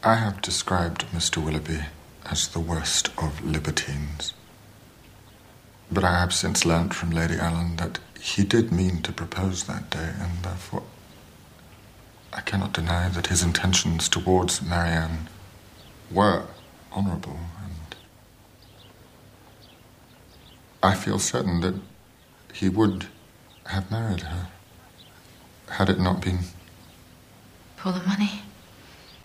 I have described Mr. Willoughby as the worst of libertines. But I have since learnt from Lady Ellen that he did mean to propose that day, and therefore I cannot deny that his intentions towards Marianne were honourable, and I feel certain that he would have married her had it not been for the money.